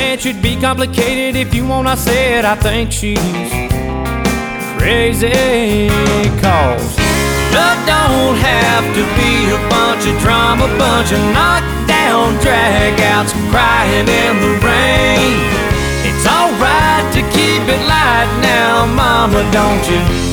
can't should be complicated. If you want, I said I think she's crazy. Cause love don't have to be a bunch of drama, bunch of knockdown dragouts, crying in the rain. It's alright to keep it light now, mama, don't you